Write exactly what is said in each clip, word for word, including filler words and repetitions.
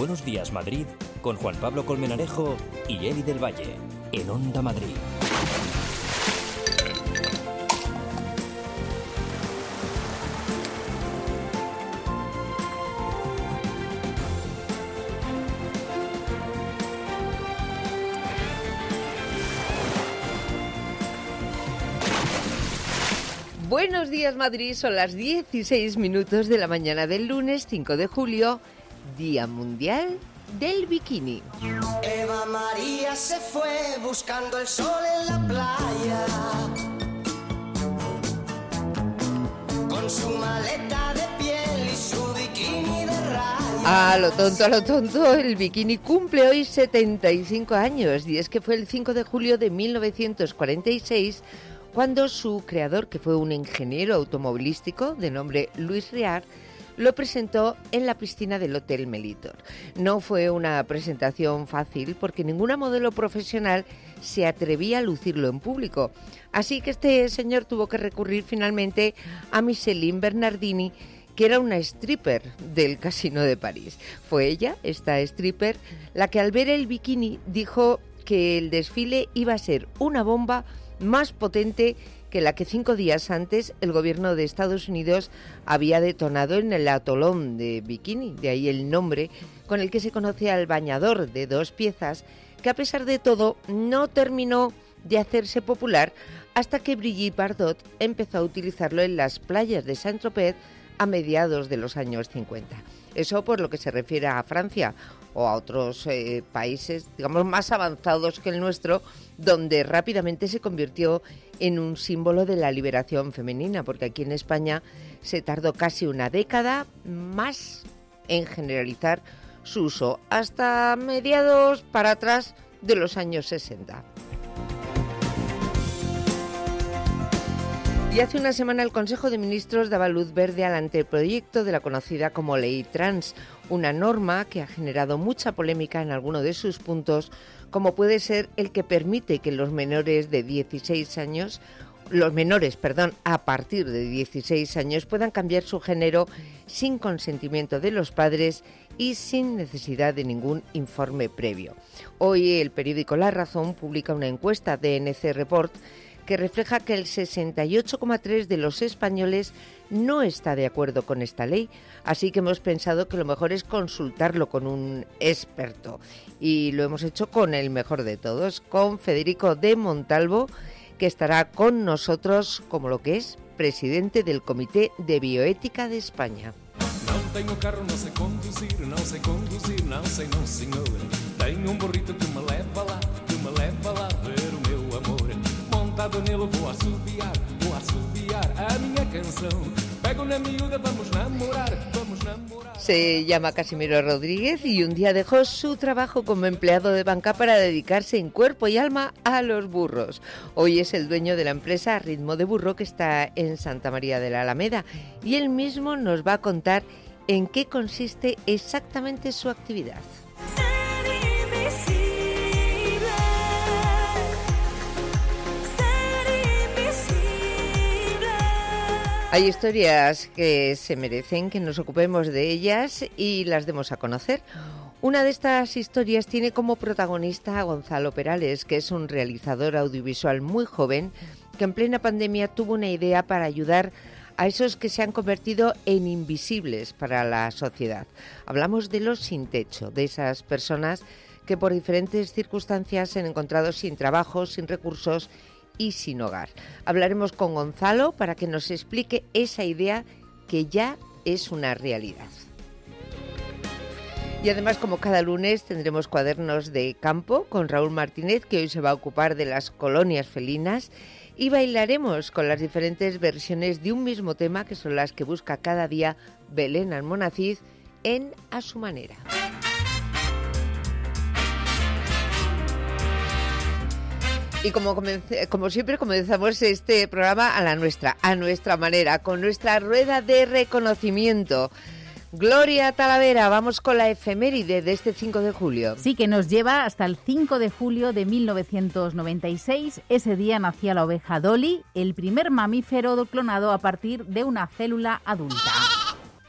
Buenos Días Madrid con Juan Pablo Colmenarejo y Eli del Valle en Onda Madrid. Buenos días Madrid, son las dieciséis minutos de la mañana del lunes cinco de julio, Día Mundial del Bikini. Eva María se fue buscando el sol en la playa, con su maleta de piel y su bikini de rayas. A lo tonto, a lo tonto, el bikini cumple hoy setenta y cinco años, y es que fue el cinco de julio de mil novecientos cuarenta y seis cuando su creador, que fue un ingeniero automovilístico de nombre Louis Réard, lo presentó en la piscina del Hotel Melitor. No fue una presentación fácil porque ninguna modelo profesional se atrevía a lucirlo en público. Así que este señor tuvo que recurrir finalmente a Micheline Bernardini, que era una stripper del Casino de París. Fue ella, esta stripper, la que al ver el bikini dijo que el desfile iba a ser una bomba más potente que la que cinco días antes el gobierno de Estados Unidos había detonado en el atolón de Bikini, de ahí el nombre con el que se conoce al bañador de dos piezas, que a pesar de todo no terminó de hacerse popular hasta que Brigitte Bardot empezó a utilizarlo en las playas de Saint-Tropez a mediados de los años cincuenta. Eso por lo que se refiere a Francia o a otros eh, países, digamos, más avanzados que el nuestro, donde rápidamente se convirtió en un símbolo de la liberación femenina, porque aquí en España se tardó casi una década más en generalizar su uso, hasta mediados para atrás de los años sesenta. Y hace una semana el Consejo de Ministros daba luz verde al anteproyecto de la conocida como Ley Trans, una norma que ha generado mucha polémica en alguno de sus puntos, como puede ser el que permite que los menores de dieciséis años, los menores, perdón, a partir de dieciséis años puedan cambiar su género sin consentimiento de los padres y sin necesidad de ningún informe previo. Hoy el periódico La Razón publica una encuesta de N C Report que refleja que el sesenta y ocho coma tres por ciento de los españoles no está de acuerdo con esta ley, así que hemos pensado que lo mejor es consultarlo con un experto, y lo hemos hecho con el mejor de todos, con Federico de Montalvo, que estará con nosotros como lo que es presidente del Comité de Bioética de España. No tengo carro, no sé conducir, no sé conducir, no sé, no señor. Tengo un burrito que me leva lá, que me leva lá ver o meu amor. Montado nele vou assobiar, vou assobiar a minha canção. Pego na miúda, vamos namorar, vamos namorar. Se llama Casimiro Rodríguez y un día dejó su trabajo como empleado de banca para dedicarse en cuerpo y alma a los burros. Hoy es el dueño de la empresa Ritmo de Burro, que está en Santa María de la Alameda, y él mismo nos va a contar en qué consiste exactamente su actividad. Hay historias que se merecen que nos ocupemos de ellas y las demos a conocer. Una de estas historias tiene como protagonista a Gonzalo Perales, que es un realizador audiovisual muy joven que en plena pandemia tuvo una idea para ayudar a esos que se han convertido en invisibles para la sociedad. Hablamos de los sin techo, de esas personas que por diferentes circunstancias se han encontrado sin trabajo, sin recursos y sin hogar. Hablaremos con Gonzalo para que nos explique esa idea que ya es una realidad. Y además, como cada lunes, tendremos cuadernos de campo con Raúl Martínez, que hoy se va a ocupar de las colonias felinas, y bailaremos con las diferentes versiones de un mismo tema, que son las que busca cada día Belén Almonacid en A Su Manera. Y como, comencé, como siempre comenzamos este programa a la nuestra, a nuestra manera, con nuestra rueda de reconocimiento. Gloria Talavera, vamos con la efeméride de este cinco de julio. Sí, que nos lleva hasta el cinco de julio de mil novecientos noventa y seis. Ese día nacía la oveja Dolly, el primer mamífero clonado a partir de una célula adulta.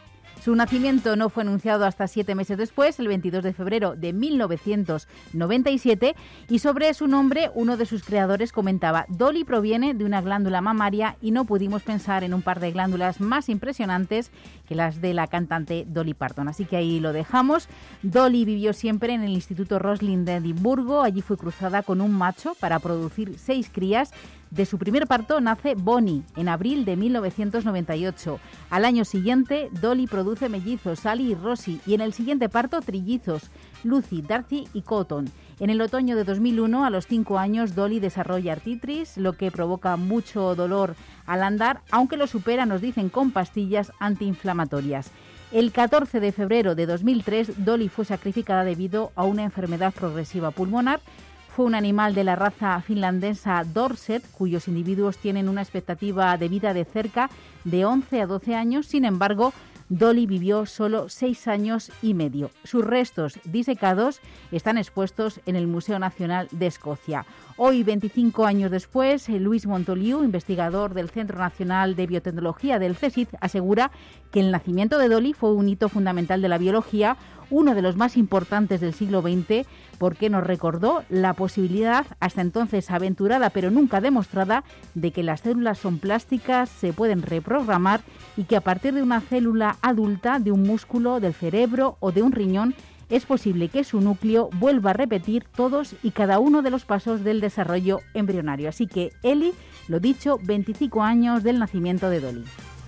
Su nacimiento no fue anunciado hasta siete meses después, el veintidós de febrero de mil novecientos noventa y siete, y sobre su nombre uno de sus creadores comentaba: Dolly proviene de una glándula mamaria y no pudimos pensar en un par de glándulas más impresionantes que las de la cantante Dolly Parton. Así que ahí lo dejamos. Dolly vivió siempre en el Instituto Roslin de Edimburgo. Allí fue cruzada con un macho para producir seis crías. De su primer parto nace Bonnie en abril de mil novecientos noventa y ocho. Al año siguiente, Dolly produce mellizos, Sally y Rosie, y en el siguiente parto, trillizos, Lucy, Darcy y Cotton. En el otoño de dos mil uno, a los cinco años, Dolly desarrolla artritis, lo que provoca mucho dolor al andar, aunque lo supera, nos dicen, con pastillas antiinflamatorias. El catorce de febrero de dos mil tres, Dolly fue sacrificada debido a una enfermedad progresiva pulmonar. Fue un animal de la raza finlandesa Dorset, cuyos individuos tienen una expectativa de vida de cerca de once a doce años. Sin embargo, Dolly vivió solo seis años y medio. Sus restos disecados están expuestos en el Museo Nacional de Escocia. Hoy, veinticinco años después, Luis Montoliu, investigador del Centro Nacional de Biotecnología del CSIC, asegura que el nacimiento de Dolly fue un hito fundamental de la biología, uno de los más importantes del siglo veinte, porque nos recordó la posibilidad, hasta entonces aventurada pero nunca demostrada, de que las células son plásticas, se pueden reprogramar y que a partir de una célula adulta, de un músculo, del cerebro o de un riñón, es posible que su núcleo vuelva a repetir todos y cada uno de los pasos del desarrollo embrionario. Así que, Eli, lo dicho, veinticinco años del nacimiento de Dolly.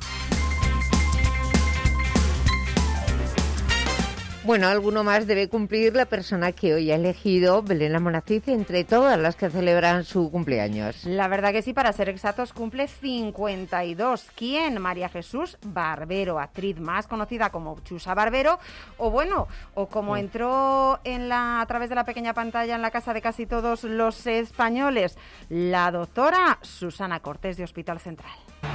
Bueno, alguno más debe cumplir la persona que hoy ha elegido Belén Almonacid entre todas las que celebran su cumpleaños. La verdad que sí, para ser exactos, cumple cincuenta y dos. ¿Quién? María Jesús Barbero, actriz más conocida como Chusa Barbero, o bueno, o como sí. entró en la, a través de la pequeña pantalla en la casa de casi todos los españoles, la doctora Susana Cortés de Hospital Central.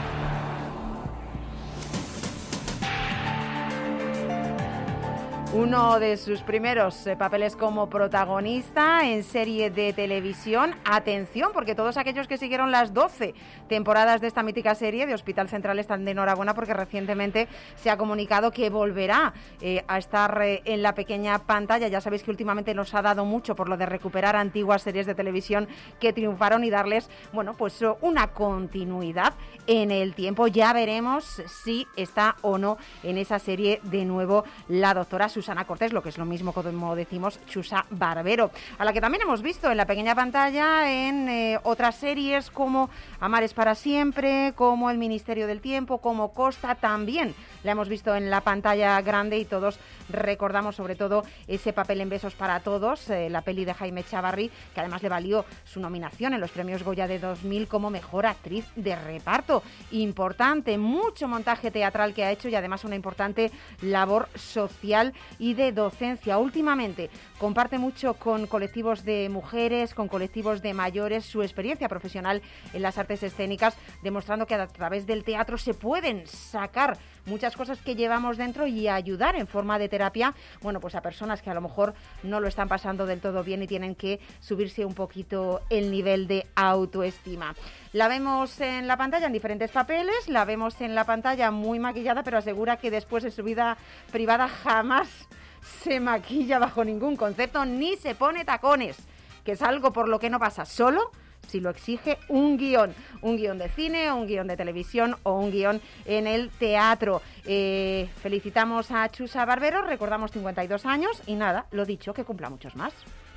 Uno de sus primeros eh, papeles como protagonista en serie de televisión. Atención, porque todos aquellos que siguieron las doce temporadas de esta mítica serie de Hospital Central están de enhorabuena, porque recientemente se ha comunicado que volverá eh, a estar eh, en la pequeña pantalla. Ya sabéis que últimamente nos ha dado mucho por lo de recuperar antiguas series de televisión que triunfaron y darles, bueno, pues una continuidad en el tiempo. Ya veremos si está o no en esa serie de nuevo la doctora Susana Susana Cortés, lo que es lo mismo como decimos Chusa Barbero, a la que también hemos visto en la pequeña pantalla en eh, otras series como Amar es para siempre, como El Ministerio del Tiempo, como Costa. También la hemos visto en la pantalla grande y todos recordamos sobre todo ese papel en Besos para Todos, eh, la peli de Jaime Chavarri, que además le valió su nominación en los premios Goya de dos mil como mejor actriz de reparto. Importante, mucho montaje teatral que ha hecho y además una importante labor social y de docencia. Últimamente comparte mucho con colectivos de mujeres, con colectivos de mayores, su experiencia profesional en las artes escénicas, demostrando que a través del teatro se pueden sacar muchas cosas que llevamos dentro y ayudar en forma de terapia, bueno, pues a personas que a lo mejor no lo están pasando del todo bien y tienen que subirse un poquito el nivel de autoestima. La vemos en la pantalla en diferentes papeles, la vemos en la pantalla muy maquillada, pero asegura que después de su vida privada jamás se maquilla bajo ningún concepto ni se pone tacones, que es algo por lo que no pasa solo si lo exige un guión, un guión de cine, un guión de televisión o un guión en el teatro. Eh, felicitamos a Chusa Barbero, recordamos cincuenta y dos años y nada, lo dicho, que cumpla muchos más.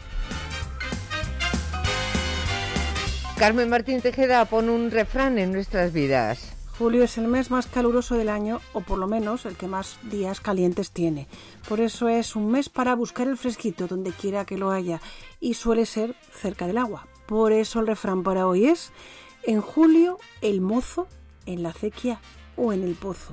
Carmen Martín Tejeda pone un refrán en nuestras vidas. Julio es el mes más caluroso del año, o por lo menos el que más días calientes tiene. Por eso es un mes para buscar el fresquito donde quiera que lo haya, y suele ser cerca del agua. Por eso el refrán para hoy es: en julio el mozo, en la acequia o en el pozo.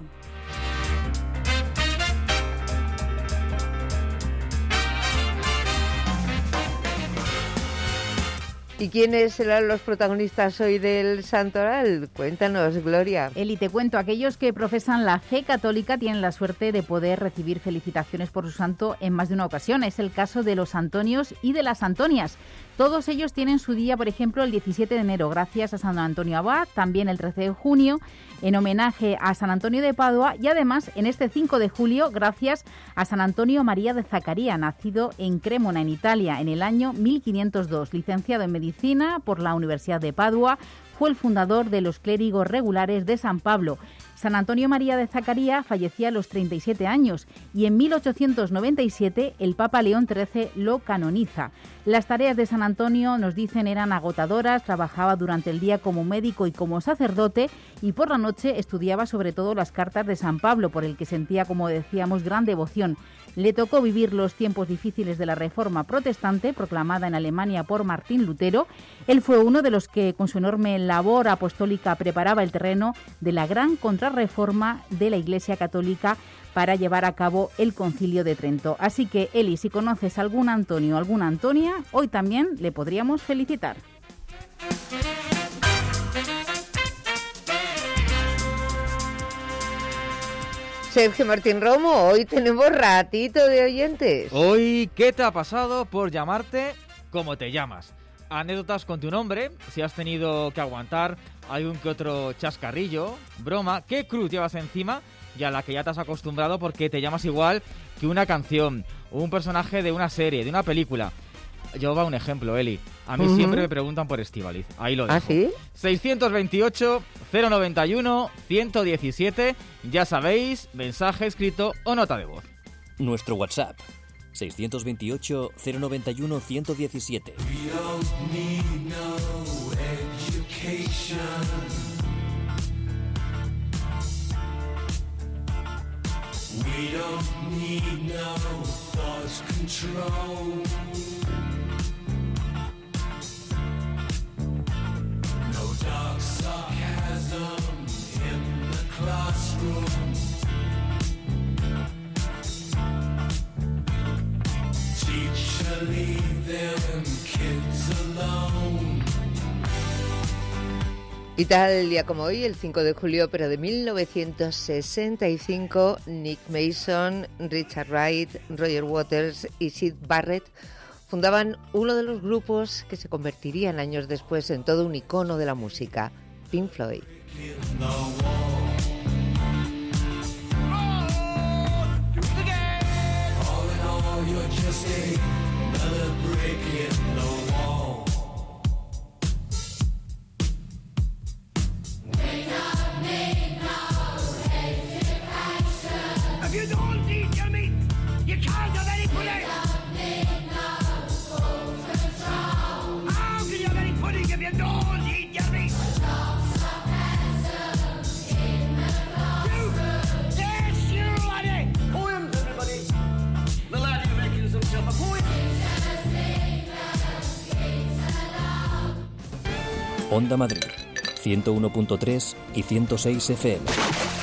¿Y quiénes serán los protagonistas hoy del Santoral? Cuéntanos, Gloria. Eli, te cuento, aquellos que profesan la fe católica tienen la suerte de poder recibir felicitaciones por su santo en más de una ocasión. Es el caso de los Antonios y de las Antonias. Todos ellos tienen su día, por ejemplo, el diecisiete de enero, gracias a San Antonio Abad, también el trece de junio, en homenaje a San Antonio de Padua, y además en este cinco de julio, gracias a San Antonio María de Zaccaria, nacido en Cremona, en Italia, en el año mil quinientos dos, licenciado en Medicina por la Universidad de Padua, fue el fundador de los clérigos regulares de San Pablo. San Antonio María de Zaccaria fallecía a los treinta y siete años y en mil ochocientos noventa y siete el Papa León trece lo canoniza. Las tareas de San Antonio, nos dicen, eran agotadoras, trabajaba durante el día como médico y como sacerdote y por la noche estudiaba sobre todo las cartas de San Pablo, por el que sentía, como decíamos, gran devoción. Le tocó vivir los tiempos difíciles de la Reforma Protestante, proclamada en Alemania por Martín Lutero. Él fue uno de los que, con su enorme labor apostólica, preparaba el terreno de la gran contrarreforma de la Iglesia Católica para llevar a cabo el Concilio de Trento. Así que, Eli, si conoces a algún Antonio o alguna Antonia, hoy también le podríamos felicitar. Sergio Martín Romo, hoy tenemos ratito de oyentes. Hoy, ¿qué te ha pasado por llamarte como te llamas? Anécdotas con tu nombre, si has tenido que aguantar algún que otro chascarrillo, broma, qué cruz llevas encima y a la que ya te has acostumbrado porque te llamas igual que una canción, un personaje de una serie, de una película. Yo va un ejemplo, Eli. A mí uh-huh. siempre me preguntan por Estíbaliz. Ahí lo dejo. ¿Ah, sí? seiscientos veintiocho, cero noventa y uno, ciento diecisiete. Ya sabéis, mensaje escrito o nota de voz. Nuestro WhatsApp, seiscientos veintiocho, cero noventa y uno, ciento diecisiete. We don't need no education. We don't need no thought control. No dark sarcasm in the classroom. Teacher, leave them kids alone. Y tal día como hoy, el cinco de julio, pero de mil novecientos sesenta y cinco, Nick Mason, Richard Wright, Roger Waters y Syd Barrett fundaban uno de los grupos que se convertirían años después en todo un icono de la música, Pink Floyd. Onda Madrid, ciento uno punto tres y ciento seis F M.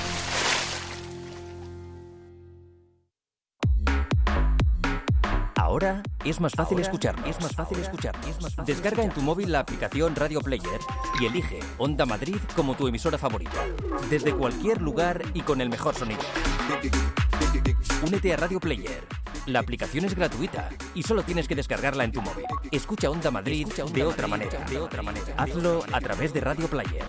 Ahora es más fácil escucharnos. Es más fácil escucharnos. Es más fácil Descarga escuchar. en tu móvil la aplicación Radio Player y elige Onda Madrid como tu emisora favorita. Desde cualquier lugar y con el mejor sonido. Únete a Radio Player. La aplicación es gratuita y solo tienes que descargarla en tu móvil. Escucha Onda Madrid, Escucha Onda de, Madrid otra manera. de otra manera. Hazlo a través de Radio Player.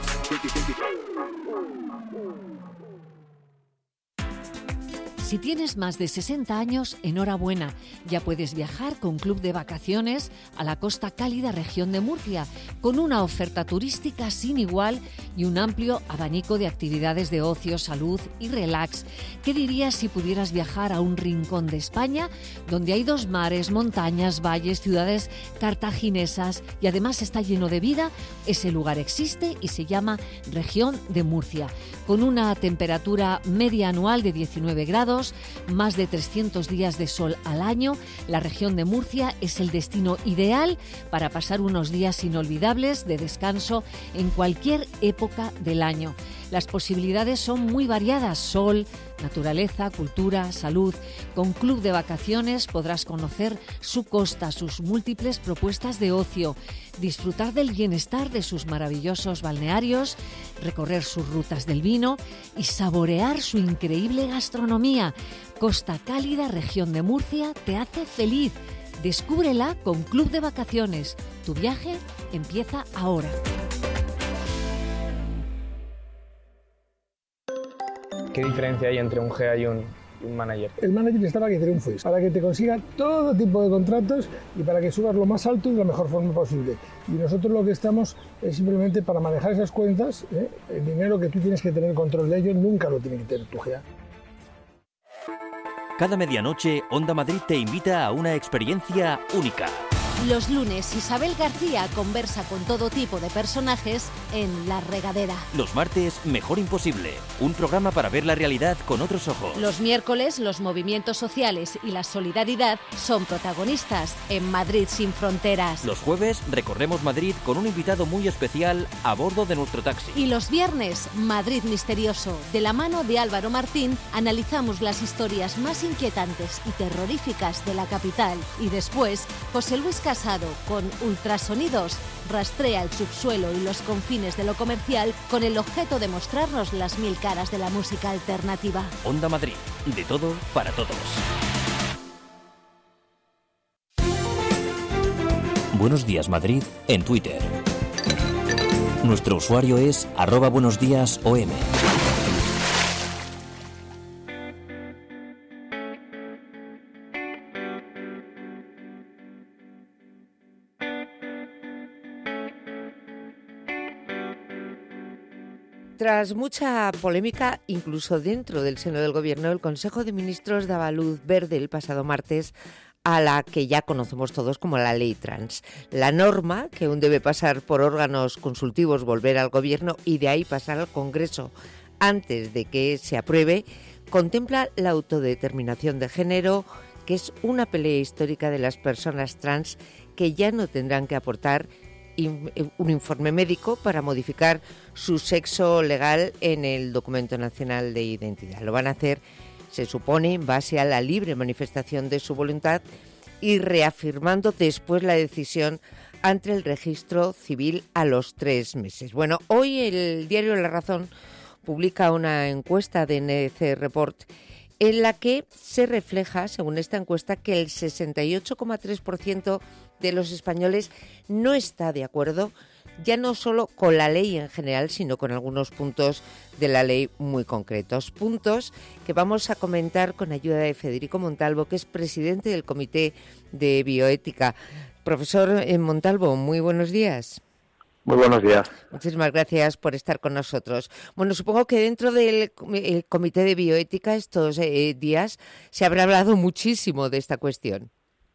Si tienes más de sesenta años, enhorabuena. Ya puedes viajar con Club de Vacaciones a la costa cálida región de Murcia, con una oferta turística sin igual y un amplio abanico de actividades de ocio, salud y relax. ¿Qué dirías si pudieras viajar a un rincón de España donde hay dos mares, montañas, valles, ciudades cartaginesas y además está lleno de vida? Ese lugar existe y se llama Región de Murcia, con una temperatura media anual de diecinueve grados, más de trescientos días de sol al año. La región de Murcia es el destino ideal para pasar unos días inolvidables de descanso en cualquier época del año. Las posibilidades son muy variadas: sol, naturaleza, cultura, salud. Con Club de Vacaciones podrás conocer su costa, sus múltiples propuestas de ocio, disfrutar del bienestar de sus maravillosos balnearios, recorrer sus rutas del vino y saborear su increíble gastronomía. Costa Cálida, región de Murcia, te hace feliz. Descúbrela con Club de Vacaciones. Tu viaje empieza ahora. ¿Qué diferencia hay entre un G A y un, y un manager? El manager está para que triunfes, para que te consiga todo tipo de contratos y para que subas lo más alto y de la mejor forma posible. Y nosotros lo que estamos es simplemente para manejar esas cuentas, ¿eh? El dinero que tú tienes que tener control de ello nunca lo tiene que tener tu G A. Cada medianoche, Onda Madrid te invita a una experiencia única. Los lunes, Isabel García conversa con todo tipo de personajes en La Regadera. Los martes, Mejor Imposible, un programa para ver la realidad con otros ojos. Los miércoles, los movimientos sociales y la solidaridad son protagonistas en Madrid sin fronteras. Los jueves, recorremos Madrid con un invitado muy especial a bordo de nuestro taxi. Y los viernes, Madrid Misterioso. De la mano de Álvaro Martín, analizamos las historias más inquietantes y terroríficas de la capital. Y después, José Luis Casado, con Ultrasonidos, rastrea el subsuelo y los confines de lo comercial con el objeto de mostrarnos las mil caras de la música alternativa. Onda Madrid, de todo para todos. Buenos días Madrid en Twitter. Nuestro usuario es arroba buenos días O M. Tras mucha polémica, incluso dentro del seno del Gobierno, el Consejo de Ministros daba luz verde el pasado martes a la que ya conocemos todos como la Ley Trans. La norma, que aún debe pasar por órganos consultivos, volver al Gobierno y de ahí pasar al Congreso antes de que se apruebe, contempla la autodeterminación de género, que es una pelea histórica de las personas trans que ya no tendrán que aportar un informe médico para modificar su sexo legal en el Documento Nacional de Identidad. Lo van a hacer, se supone, en base a la libre manifestación de su voluntad y reafirmando después la decisión ante el registro civil a los tres meses. Bueno, hoy el diario La Razón publica una encuesta de N C Report en la que se refleja, según esta encuesta, que el sesenta y ocho coma tres por ciento de los españoles no está de acuerdo, ya no solo con la ley en general, sino con algunos puntos de la ley muy concretos. Puntos que vamos a comentar con ayuda de Federico Montalvo, que es presidente del Comité de Bioética. Profesor Montalvo, muy buenos días. Muy buenos días. Muchísimas gracias por estar con nosotros. Bueno, supongo que dentro del el Comité de Bioética estos eh, días se habrá hablado muchísimo de esta cuestión.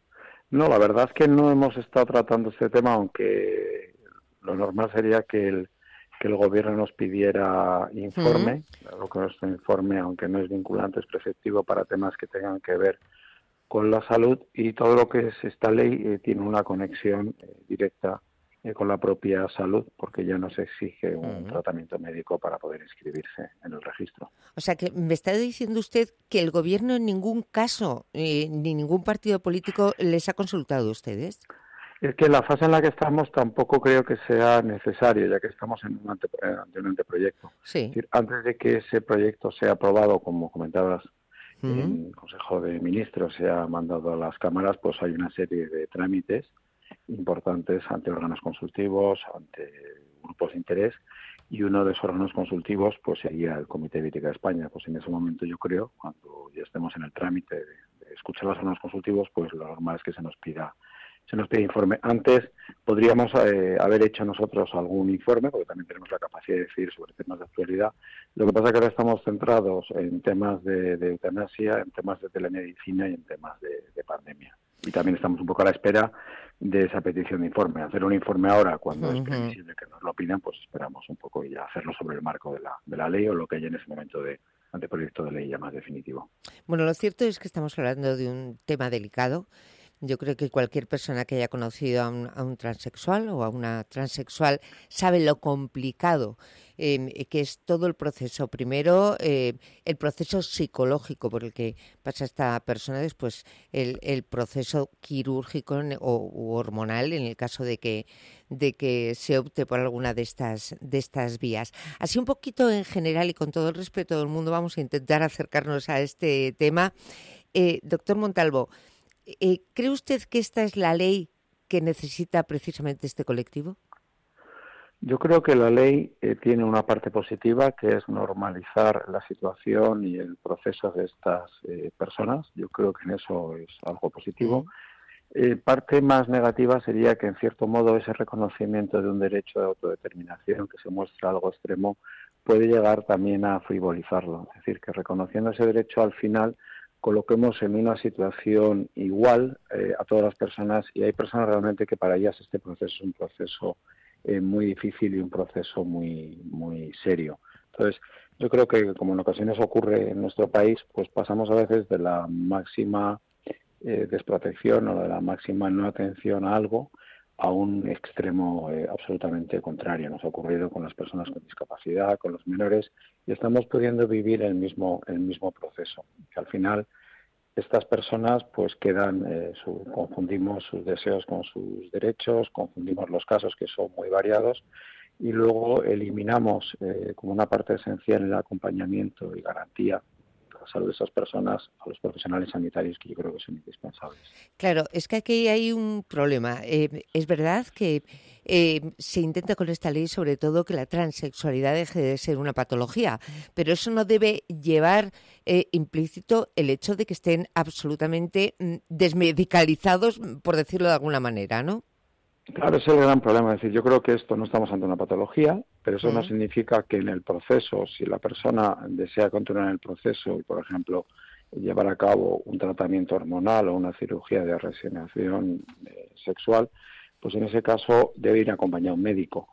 No, la verdad es que no hemos estado tratando este tema, aunque lo normal sería que el, que el Gobierno nos pidiera informe. Uh-huh. Lo que nuestro informe, aunque no es vinculante, es preceptivo para temas que tengan que ver con la salud, y todo lo que es esta ley eh, tiene una conexión eh, directa eh, con la propia salud, porque ya no se exige un uh-huh. tratamiento médico para poder inscribirse en el registro. O sea, que me está diciendo usted que el Gobierno en ningún caso, eh, ni ningún partido político les ha consultado a ustedes. Es que en la fase en la que estamos tampoco creo que sea necesario, ya que estamos en un, ante, ante un anteproyecto. Sí. Es decir, antes de que ese proyecto sea aprobado, como comentabas, uh-huh. en el Consejo de Ministros, se ha mandado a las cámaras, pues hay una serie de trámites importantes ante órganos consultivos, ante grupos de interés, y uno de esos órganos consultivos pues sería el Comité de Bioética de España. Pues en ese momento, yo creo, cuando ya estemos en el trámite de, de escuchar los órganos consultivos, pues lo normal es que se nos pida se nos pide informe. Antes podríamos eh, haber hecho nosotros algún informe, porque también tenemos la capacidad de decidir sobre temas de actualidad. Lo que pasa es que ahora estamos centrados en temas de, de eutanasia, en temas de telemedicina y en temas de, de pandemia. Y también estamos un poco a la espera de esa petición de informe. Hacer un informe ahora, cuando uh-huh. es previsible que nos lo pidan, pues esperamos un poco y ya hacerlo sobre el marco de la, de la ley o lo que haya en ese momento de anteproyecto de ley ya más definitivo. Bueno, lo cierto es que estamos hablando de un tema delicado, Yo creo que cualquier persona que haya conocido a un, a un transexual o a una transexual sabe lo complicado eh, que es todo el proceso. Primero, eh, el proceso psicológico por el que pasa esta persona, después el, el proceso quirúrgico o u hormonal en el caso de que de que se opte por alguna de estas de estas vías. Así un poquito en general y con todo el respeto del mundo vamos a intentar acercarnos a este tema. Eh, doctor Montalvo, eh, ¿cree usted que esta es la ley que necesita precisamente este colectivo? Yo creo que la ley eh, tiene una parte positiva, que es normalizar la situación y el proceso de estas eh, personas. Yo creo que en eso es algo positivo. Eh, parte más negativa sería que, en cierto modo, ese reconocimiento de un derecho de autodeterminación que se muestra algo extremo puede llegar también a frivolizarlo. Es decir, que reconociendo ese derecho al final coloquemos en una situación igual eh, a todas las personas, y hay personas realmente que para ellas este proceso es un proceso eh, muy difícil y un proceso muy muy serio. Entonces, yo creo que, como en ocasiones ocurre en nuestro país, pues pasamos a veces de la máxima eh, desprotección o de la máxima no atención a algo a un extremo eh, absolutamente contrario. Nos ha ocurrido con las personas con discapacidad, con los menores, y estamos pudiendo vivir el mismo el mismo proceso. Que al final estas personas pues quedan, eh, su, confundimos sus deseos con sus derechos, confundimos los casos que son muy variados y luego eliminamos eh, como una parte esencial el acompañamiento y garantía de la salud de esas personas a los profesionales sanitarios, que yo creo que son indispensables. Claro, es que aquí hay un problema. Eh, es verdad que eh, se intenta con esta ley sobre todo que la transexualidad deje de ser una patología, pero eso no debe llevar eh, implícito el hecho de que estén absolutamente mm, desmedicalizados, por decirlo de alguna manera, ¿no? Claro, ese es el gran problema. Es decir, yo creo que esto no estamos ante una patología, pero eso Mm. no significa que en el proceso, si la persona desea continuar en el proceso y, por ejemplo, llevar a cabo un tratamiento hormonal o una cirugía de reasignación eh, sexual, pues en ese caso debe ir acompañado un médico.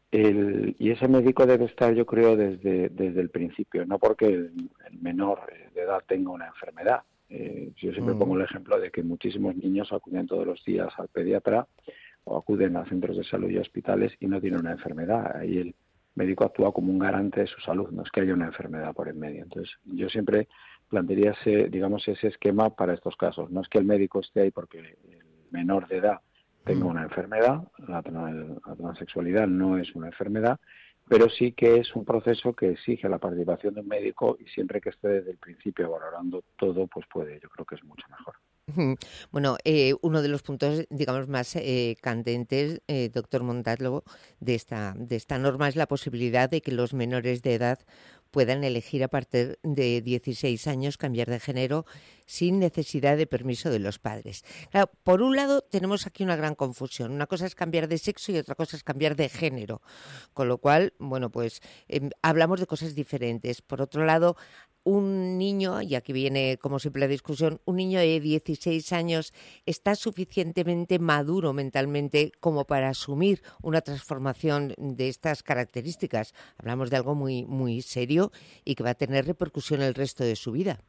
El, y ese médico debe estar, yo creo, desde, desde el principio, no porque el, el menor de edad tenga una enfermedad. Eh, yo siempre Mm. pongo el ejemplo de que muchísimos niños acuden todos los días al pediatra o acuden a centros de salud y hospitales y no tienen una enfermedad. Ahí el médico actúa como un garante de su salud, no es que haya una enfermedad por en medio. Entonces, yo siempre plantearía ese, digamos, ese esquema para estos casos. No es que el médico esté ahí porque el menor de edad tenga una enfermedad, la, la transexualidad no es una enfermedad, pero sí que es un proceso que exige la participación de un médico, y siempre que esté desde el principio valorando todo, pues puede, yo creo que es mucho mejor. Bueno, eh, uno de los puntos, digamos, más eh, candentes, eh, doctor Montalvo, de esta, de esta norma es la posibilidad de que los menores de edad puedan elegir a partir de dieciséis años cambiar de género sin necesidad de permiso de los padres. Claro, por un lado tenemos aquí una gran confusión. Una cosa es cambiar de sexo y otra cosa es cambiar de género. Con lo cual, bueno, pues eh, hablamos de cosas diferentes. Por otro lado, un niño, y aquí viene como siempre la discusión, un niño de dieciséis años está suficientemente maduro mentalmente como para asumir una transformación de estas características. Hablamos de algo muy, muy serio y que va a tener repercusión el resto de su vida.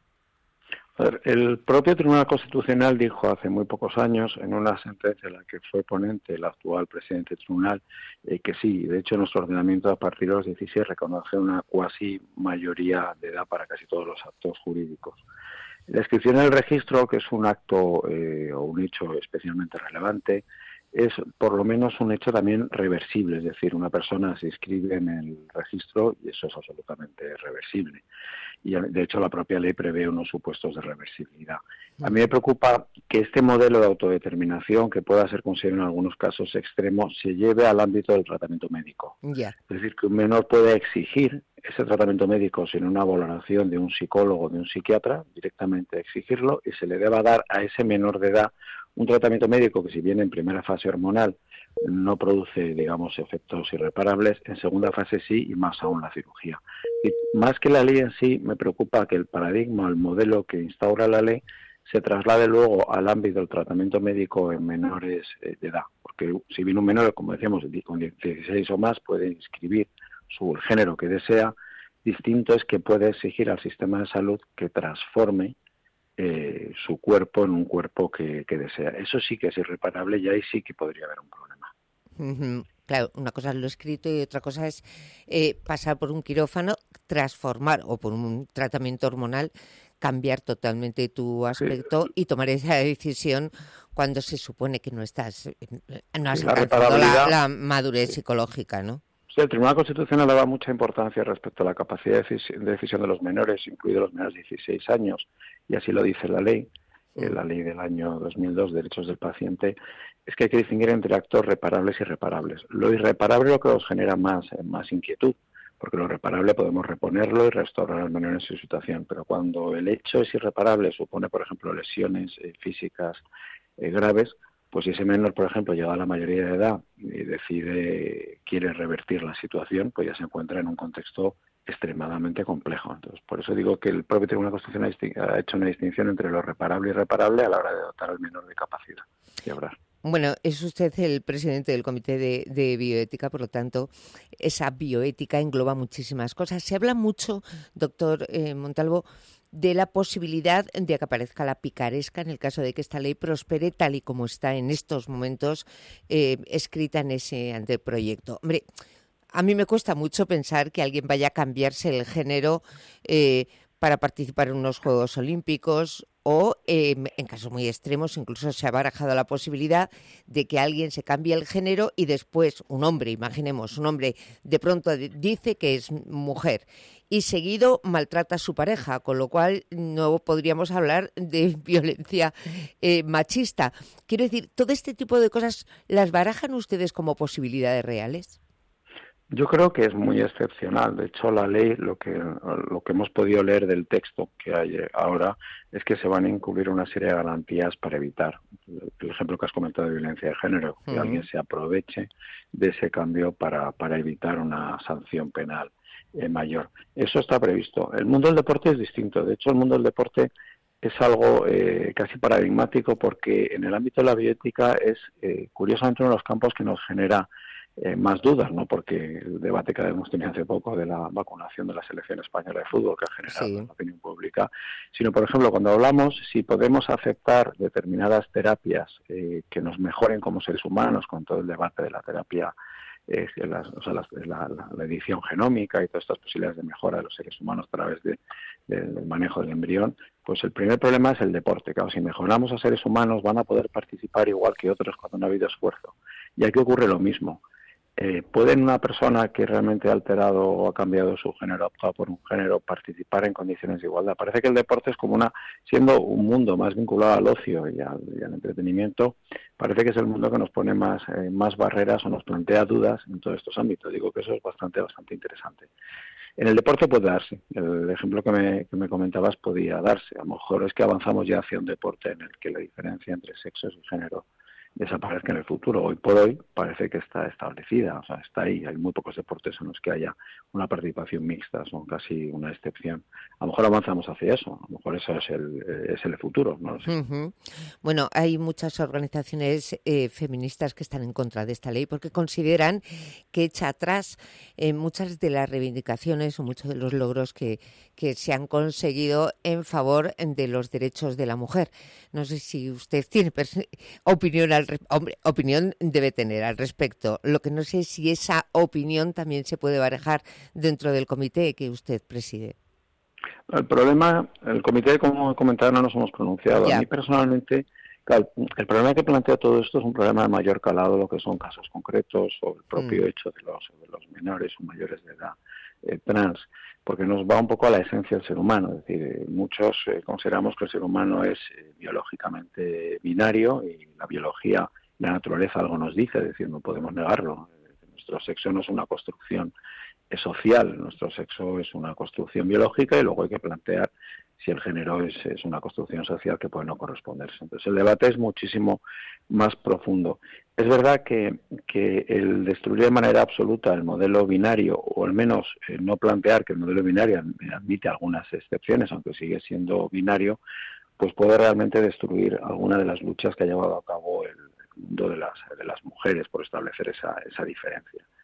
A ver, el propio Tribunal Constitucional dijo hace muy pocos años, en una sentencia en la que fue ponente el actual presidente del tribunal, eh, que sí, de hecho nuestro ordenamiento a partir de los dieciséis reconoce una cuasi mayoría de edad para casi todos los actos jurídicos. La inscripción en el registro, que es un acto eh, o un hecho especialmente relevante, es por lo menos un hecho también reversible, es decir, una persona se inscribe en el registro y eso es absolutamente reversible. Y de hecho la propia ley prevé unos supuestos de reversibilidad. A mí me preocupa que este modelo de autodeterminación, que pueda ser considerado en algunos casos extremo, se lleve al ámbito del tratamiento médico. Yeah. Es decir, que un menor puede exigir ese tratamiento médico sin una valoración de un psicólogo o de un psiquiatra, directamente exigirlo, y se le deba dar a ese menor de edad un tratamiento médico que, si bien en primera fase hormonal no produce, digamos, efectos irreparables, en segunda fase sí, y más aún la cirugía. Y más que la ley en sí, me preocupa que el paradigma, el modelo que instaura la ley, se traslade luego al ámbito del tratamiento médico en menores de edad. Porque si bien un menor, como decíamos, con dieciséis o más, puede inscribir su el género que desea, distinto es que puede exigir al sistema de salud que transforme eh, su cuerpo en un cuerpo que, que desea. Eso sí que es irreparable y ahí sí que podría haber un problema. Uh-huh. Claro, una cosa es lo escrito y otra cosa es eh, pasar por un quirófano, transformar o por un tratamiento hormonal, cambiar totalmente tu aspecto sí. y tomar esa decisión cuando se supone que no estás, no has sí, la alcanzado la, la madurez sí. psicológica, ¿no? Sí, el Tribunal Constitucional le da mucha importancia respecto a la capacidad de decisión, de decisión de los menores, incluidos los menores de dieciséis años, y así lo dice la ley, sí. eh, la ley del año dos mil dos, Derechos del Paciente, es que hay que distinguir entre actos reparables y irreparables. Lo irreparable es lo que nos genera más, eh, más inquietud, porque lo reparable podemos reponerlo y restaurar al menor en su situación, pero cuando el hecho es irreparable, supone, por ejemplo, lesiones eh, físicas eh, graves, pues si ese menor, por ejemplo, llega a la mayoría de edad y decide, quiere revertir la situación, pues ya se encuentra en un contexto extremadamente complejo. Entonces, por eso digo que el propio Tribunal Constitucional ha hecho una distinción entre lo reparable y irreparable a la hora de dotar al menor de capacidad de obrar. Bueno, es usted el presidente del Comité de, de Bioética, por lo tanto, esa bioética engloba muchísimas cosas. Se habla mucho, doctor eh, Montalvo, de la posibilidad de que aparezca la picaresca en el caso de que esta ley prospere tal y como está en estos momentos eh, escrita en ese anteproyecto. Hombre, a mí me cuesta mucho pensar que alguien vaya a cambiarse el género eh, para participar en unos Juegos Olímpicos o, eh, en casos muy extremos, incluso se ha barajado la posibilidad de que alguien se cambie el género y después un hombre, imaginemos, un hombre de pronto dice que es mujer y seguido maltrata a su pareja, con lo cual no podríamos hablar de violencia eh, machista. Quiero decir, todo este tipo de cosas, ¿las barajan ustedes como posibilidades reales? Yo creo que es muy excepcional. De hecho, la ley, lo que lo que hemos podido leer del texto que hay ahora, es que se van a incluir una serie de garantías para evitar, el ejemplo que has comentado de violencia de género, que uh-huh. alguien se aproveche de ese cambio para, para evitar una sanción penal eh, mayor. Eso está previsto. El mundo del deporte es distinto. De hecho, el mundo del deporte es algo eh, casi paradigmático porque en el ámbito de la bioética es, eh, curiosamente, uno de los campos que nos genera Eh, más dudas, ¿no? Porque el debate que hemos tenido hace poco de la vacunación de la selección española de fútbol que ha generado sí. la opinión pública, sino, por ejemplo, cuando hablamos si podemos aceptar determinadas terapias eh, que nos mejoren como seres humanos, con todo el debate de la terapia, eh, las, o sea, las, la, la, la edición genómica y todas estas posibilidades de mejora de los seres humanos a través de, de, del manejo del embrión, pues el primer problema es el deporte. Claro, si mejoramos a seres humanos van a poder participar igual que otros cuando no ha habido esfuerzo. Y aquí ocurre lo mismo. Eh, ¿Puede una persona que realmente ha alterado o ha cambiado su género, optado por un género, participar en condiciones de igualdad? Parece que el deporte es como una, siendo un mundo más vinculado al ocio y al, y al entretenimiento, parece que es el mundo que nos pone más, eh, más barreras o nos plantea dudas en todos estos ámbitos. Digo que eso es bastante, bastante interesante. En el deporte puede darse. El ejemplo que me, que me comentabas podía darse. A lo mejor es que avanzamos ya hacia un deporte en el que la diferencia entre sexos y género desaparezca en el futuro. Hoy por hoy parece que está establecida, o sea, está ahí. Hay muy pocos deportes en los que haya una participación mixta, son casi una excepción. A lo mejor avanzamos hacia eso, a lo mejor eso es el, es el futuro, no lo sé. Uh-huh. Bueno, hay muchas organizaciones eh, feministas que están en contra de esta ley porque consideran que echa atrás eh, muchas de las reivindicaciones o muchos de los logros que, que se han conseguido en favor de los derechos de la mujer. No sé si usted tiene opinión al Hombre, opinión debe tener al respecto. Lo que no sé es si esa opinión también se puede barajar dentro del comité que usted preside. El problema, el comité, como he comentado, no nos hemos pronunciado. Ya. A mí personalmente, claro, el problema que plantea todo esto es un problema de mayor calado, lo que son casos concretos o el propio mm. hecho de los, de los menores o mayores de edad eh, trans, porque nos va un poco a la esencia del ser humano. Es decir, eh, muchos eh, consideramos que el ser humano es eh, biológicamente binario y la biología, la naturaleza algo nos dice, es decir, no podemos negarlo. Eh, nuestro sexo no es una construcción es social, nuestro sexo es una construcción biológica y luego hay que plantear si el género es, es una construcción social que puede no corresponderse. Entonces el debate es muchísimo más profundo. Es verdad que, que el destruir de manera absoluta el modelo binario, o al menos eh, no plantear que el modelo binario admite algunas excepciones, aunque sigue siendo binario, pues puede realmente destruir alguna de las luchas que ha llevado a cabo el mundo de las, de las mujeres por establecer esa, esa diferencia.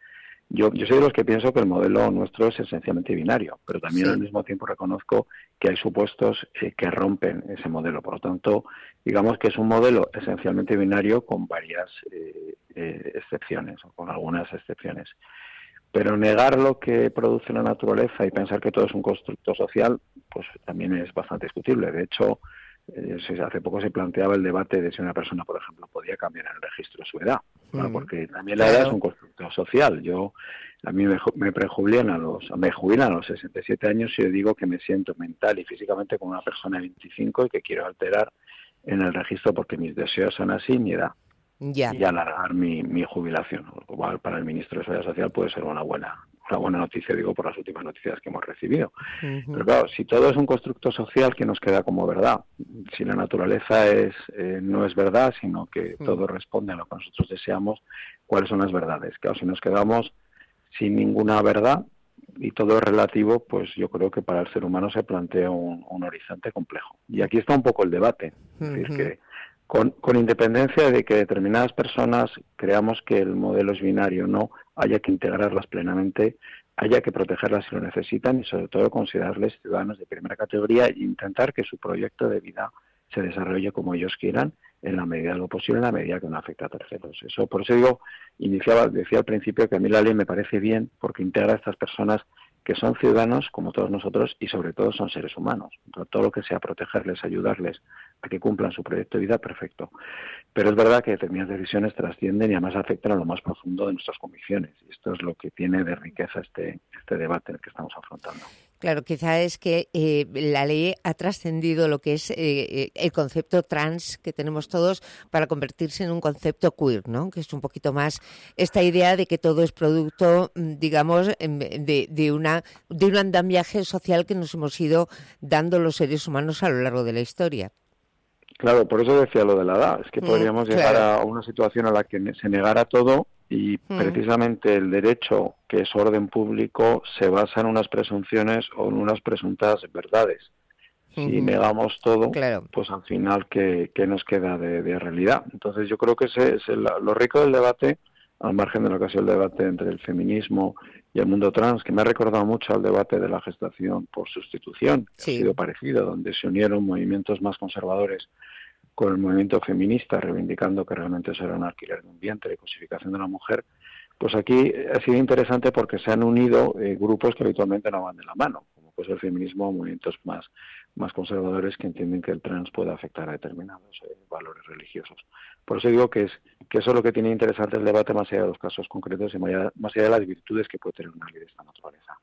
Yo, yo soy de los que pienso que el modelo nuestro es esencialmente binario, pero también Sí. al mismo tiempo reconozco que hay supuestos eh, que rompen ese modelo. Por lo tanto, digamos que es un modelo esencialmente binario con varias eh, eh, excepciones, o con algunas excepciones. Pero negar lo que produce la naturaleza y pensar que todo es un constructo social, pues también es bastante discutible. De hecho, eh, hace poco se planteaba el debate de si una persona, por ejemplo, podía cambiar en el registro de su edad, ¿no? Mm, Porque también la claro. edad es un constructo social. Yo a mí me, ju- me prejubilan a los me jubilan a los sesenta y siete años y yo digo que me siento mental y físicamente como una persona de veinticinco y que quiero alterar en el registro porque mis deseos son así, mi edad. Ya. Y alargar mi, mi jubilación. Lo cual para el ministro de Seguridad Social puede ser una buena una buena noticia, digo, por las últimas noticias que hemos recibido. Ujú. Pero claro, si todo es un constructo social, que nos queda como verdad? Si la naturaleza es eh, no es verdad, sino que todo responde a lo que nosotros deseamos, ¿cuáles son las verdades? Claro, si nos quedamos sin ninguna verdad y todo es relativo, pues yo creo que para el ser humano se plantea un, un horizonte complejo. Y aquí está un poco el debate. Es decir, Ujú. que con, con independencia de que determinadas personas creamos que el modelo es binario, no, haya que integrarlas plenamente, haya que protegerlas si lo necesitan y sobre todo considerarles ciudadanos de primera categoría e intentar que su proyecto de vida se desarrolle como ellos quieran en la medida de lo posible, en la medida que no afecta a terceros. Eso, por eso digo, iniciaba, decía al principio que a mí la ley me parece bien porque integra a estas personas que son ciudadanos como todos nosotros y sobre todo son seres humanos. Entonces, todo lo que sea protegerles, ayudarles a que cumplan su proyecto de vida, perfecto. Pero es verdad que determinadas decisiones trascienden y además afectan a lo más profundo de nuestras convicciones. Y esto es lo que tiene de riqueza este, este debate en el que estamos afrontando. Claro, quizá es que eh, la ley ha trascendido lo que es eh, el concepto trans que tenemos todos para convertirse en un concepto queer, ¿no? Que es un poquito más esta idea de que todo es producto, digamos, de, de, una, de un andamiaje social que nos hemos ido dando los seres humanos a lo largo de la historia. Claro, por eso decía lo de la edad. Es que podríamos mm, llegar claro. a una situación a la que se negara todo y Mm. precisamente el derecho, que es orden público, se basa en unas presunciones o en unas presuntas verdades. Si Ujú. negamos todo, Claro. pues al final, ¿qué, qué nos queda de, de realidad? Entonces yo creo que ese es el- lo rico del debate, al margen de lo que ha sido el debate entre el feminismo y el mundo trans, que me ha recordado mucho al debate de la gestación por sustitución, que Sí. ha sido parecido, donde se unieron movimientos más conservadores con el movimiento feminista, reivindicando que realmente eso era un alquiler de un vientre y cosificación de la mujer. Pues aquí ha sido interesante porque se han unido eh, grupos que habitualmente no van de la mano, como pues el feminismo, movimientos más, más conservadores que entienden que el trans puede afectar a determinados eh, valores religiosos. Por eso digo que es que eso es lo que tiene interesante el debate más allá de los casos concretos y más allá, más allá de las virtudes que puede tener una ley de esta naturaleza.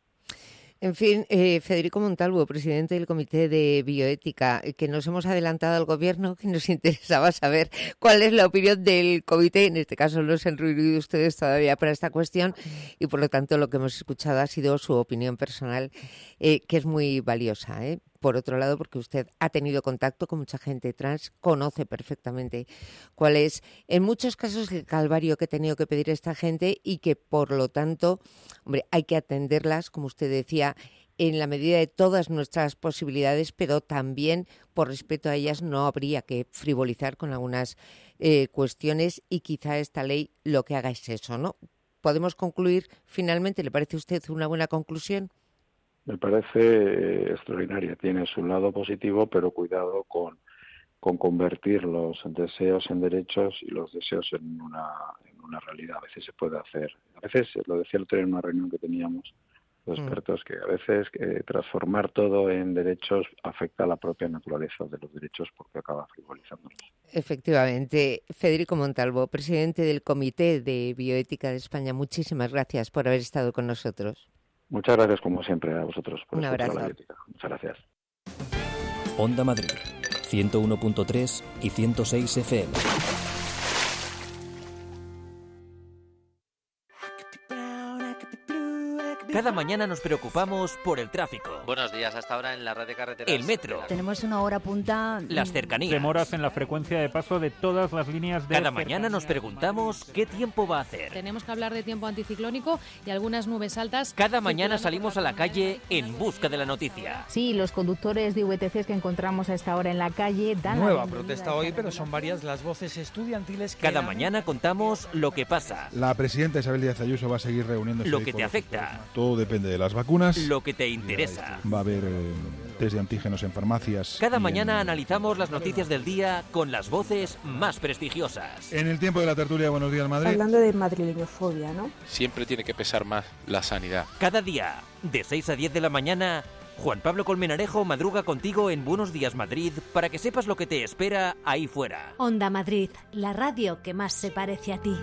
En fin, eh, Federico Montalvo, presidente del Comité de Bioética, que nos hemos adelantado al Gobierno, que nos interesaba saber cuál es la opinión del Comité. En este caso no se han reunido ustedes todavía para esta cuestión y, por lo tanto, lo que hemos escuchado ha sido su opinión personal, eh, que es muy valiosa, ¿eh? Por otro lado, porque usted ha tenido contacto con mucha gente trans, conoce perfectamente cuál es, en muchos casos, el calvario que ha tenido que pedir esta gente y que, por lo tanto, hombre, hay que atenderlas, como usted decía, en la medida de todas nuestras posibilidades, pero también, por respeto a ellas, no habría que frivolizar con algunas eh, cuestiones y quizá esta ley lo que haga es eso, ¿no? ¿Podemos concluir finalmente? ¿Le parece a usted una buena conclusión? Me parece eh, extraordinaria. Tiene su lado positivo, pero cuidado con, con convertir los deseos en derechos y los deseos en una, en una realidad. A veces se puede hacer. A veces, lo decía el otro día en una reunión que teníamos los expertos, que a veces eh, transformar todo en derechos afecta a la propia naturaleza de los derechos porque acaba frivolizándolos. Efectivamente. Federico Montalvo, presidente del Comité de Bioética de España, muchísimas gracias por haber estado con nosotros. Muchas gracias, como siempre, a vosotros por Un escuchar abrazo. la bioética. Muchas gracias. Onda Madrid, ciento uno punto tres y ciento seis F M. Cada mañana nos preocupamos por el tráfico. Buenos días, hasta ahora en la red de carreteras. El metro. Tenemos una hora punta. Las cercanías. Demoras en la frecuencia de paso de todas las líneas de Cada mañana nos preguntamos qué tiempo va a hacer. Tenemos que hablar de tiempo anticiclónico y algunas nubes altas. Cada mañana salimos a la calle en busca de la noticia. Sí, los conductores de V T Cs que encontramos a esta hora en la calle dan Nueva la protesta hoy, pero son varias las voces estudiantiles que... Cada mañana contamos lo que pasa. La presidenta Isabel Díaz Ayuso va a seguir reuniéndose. Lo que te afecta. Todo depende de las vacunas. Lo que te interesa. Va a haber eh, test de antígenos en farmacias. Cada en... mañana analizamos las noticias del día con las voces más prestigiosas. En el tiempo de la tertulia, Buenos Días Madrid. Hablando de madrileñofobia, ¿no? Siempre tiene que pesar más la sanidad. Cada día, de seis a diez de la mañana, Juan Pablo Colmenarejo madruga contigo en Buenos Días Madrid para que sepas lo que te espera ahí fuera. Onda Madrid, la radio que más se parece a ti.